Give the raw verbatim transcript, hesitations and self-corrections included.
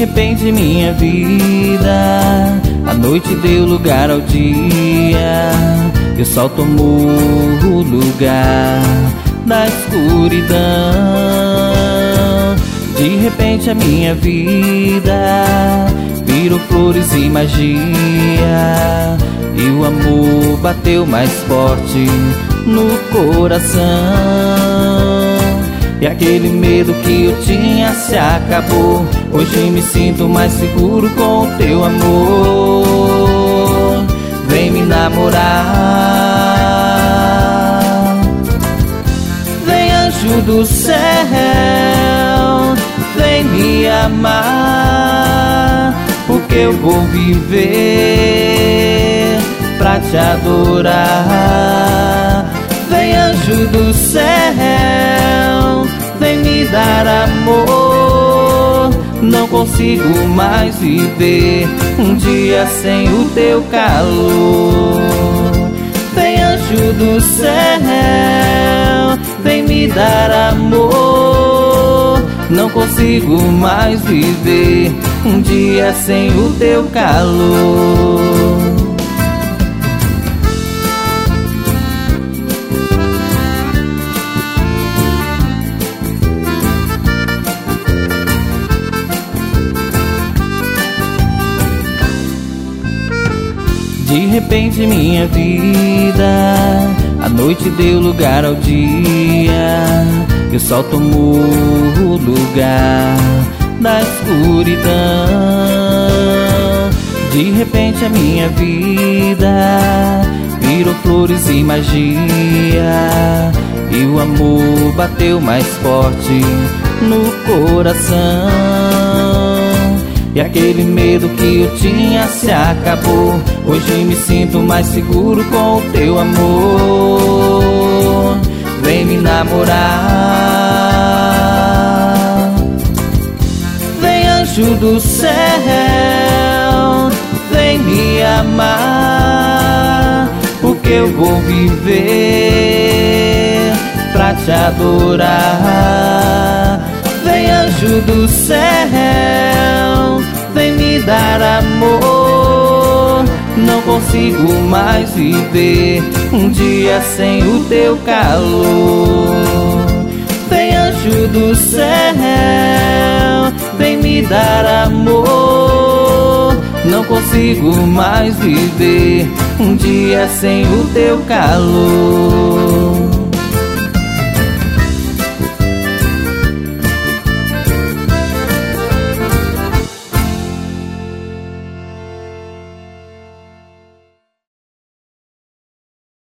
repente minha vida, a noite deu lugar ao dia, e o sol tomou o lugar da escuridão. De repente a minha vida virou flores e magia, e o amor bateu mais forte no coração. E aquele medo que eu tinha se acabou. Hoje me sinto mais seguro com o teu amor. Vem me namorar, vem anjo do céu, vem me amar, porque eu vou viver pra te adorar. Vem anjo do céu, vem me dar amor. Não consigo mais viver um dia sem o teu calor. Vem anjo do céu, vem me dar amor. Não consigo mais viver um dia sem o teu calor. De repente minha vida, a noite deu lugar ao dia, e o sol tomou o lugar da escuridão. De repente a minha vida virou flores e magia, e o amor bateu mais forte no coração. E aquele medo que eu tinha se acabou. Hoje me sinto mais seguro com o teu amor. Vem me namorar, vem anjo do céu, vem me amar, porque eu vou viver pra te adorar. Vem anjo do céu, vem me dar amor. Não consigo mais viver um dia sem o teu calor. Vem anjo do céu, vem me dar amor. Não consigo mais viver um dia sem o teu calor.